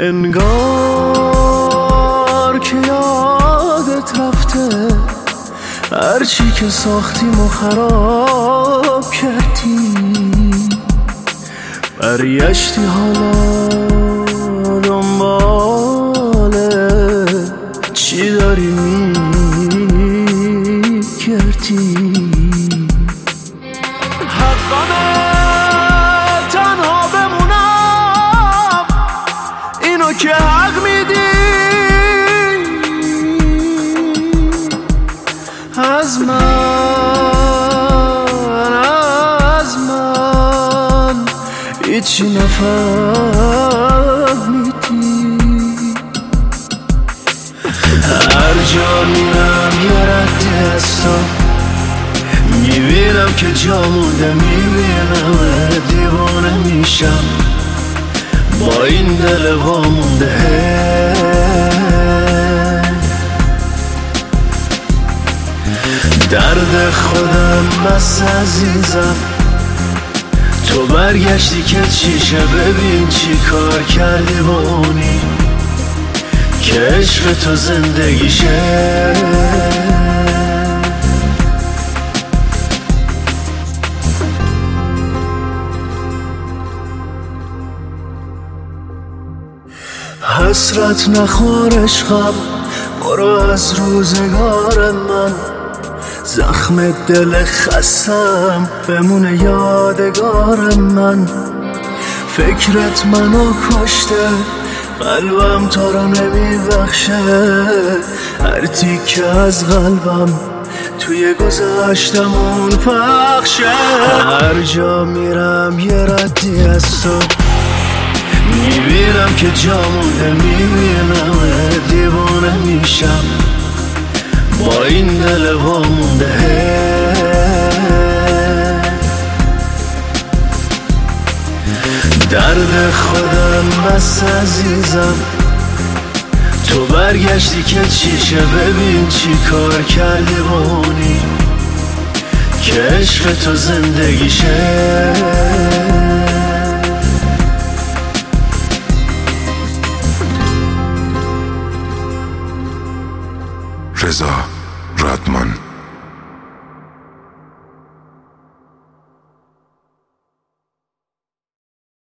انگار که یادت رفته، هرچی که ساختیم و خراب کردی، برگشتی حالا دنباله چی داری میگردی. حقمه تنها بمونم، اینو که حق میدی. از من هیچی نفهمیدی. هر جا میرم یه ردی هستم، میبینم که جا مونده، میبینم دیوانه میشم با این دل وامونده. درد خودم بس عزیزم، تو برگشتی که چیشه، ببین چی کار کردی با اونی که عشق تو زندگیشه. حسرت نخور عشقم، برو از روزگار من، زخم دل خستم بمونه یادگار من. فکرت منو کشته، قلبم تو رو نمیبخشه، هر تیکه از قلبم توی گذشتمون پخشه. هر جا میرم یه ردی از تو، میبینم که جا مونده، میبینم دیوانه میشم با این دل وامونده. درد خودم بس عزیزم، تو برگشتی که چیشه، ببین چی کار کردی با اونی که عشق تو زندگیشه. رضا رادمان.